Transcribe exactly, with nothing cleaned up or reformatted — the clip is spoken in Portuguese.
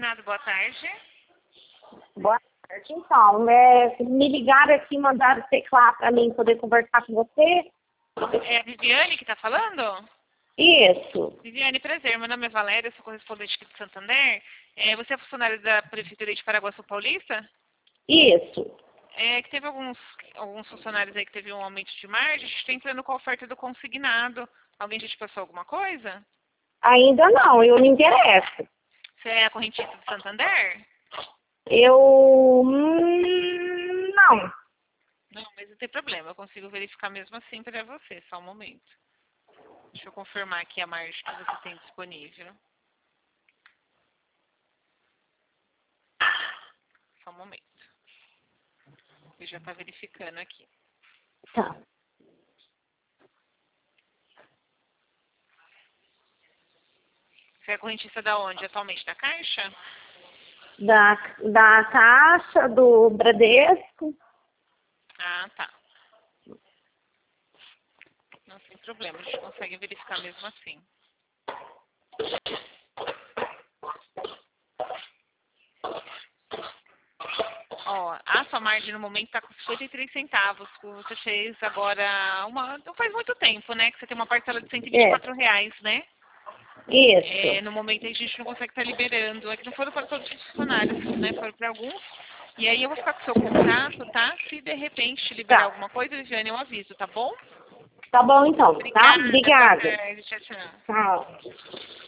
consignado, boa tarde. Boa tarde, então. É, me ligaram aqui, mandaram teclar para mim poder conversar com você. É a Viviane que está falando? Isso. Viviane, prazer. Meu nome é Valéria, eu sou correspondente aqui de Santander. É, você é funcionária da Prefeitura de Paraguaçu Paulista? Isso. É que teve alguns, alguns funcionários aí que teve um aumento de margem. A gente está entrando com a oferta do consignado. Alguém já te passou alguma coisa? Ainda não, eu me interesso. Você é a correntista do Santander? Eu... Hum, não. Não, mas não tem problema. Eu consigo verificar mesmo assim para você. Só um momento. Deixa eu confirmar aqui a margem que você tem disponível. Só um momento. Ele já está verificando aqui. Tá. Você é correntista da onde atualmente? Da Caixa? Da, da Caixa, do Bradesco. Ah, tá. Não tem problema. A gente consegue verificar mesmo assim. Ó, a sua margem no momento está com cinquenta e três centavos. Você fez agora uma... Não faz muito tempo, né? Que você tem uma parcela de cento e vinte e quatro reais, né? Isso. É, no momento a gente não consegue estar liberando. É que não foram para todos os funcionários, né? Foram para alguns. E aí eu vou ficar com o seu contato, tá? Se de repente liberar Tá. alguma coisa, Viviane, eu aviso, tá bom? Tá bom, então. Tá? Obrigada. Boa Obrigada. tarde. Tchau, tchau. Tchau.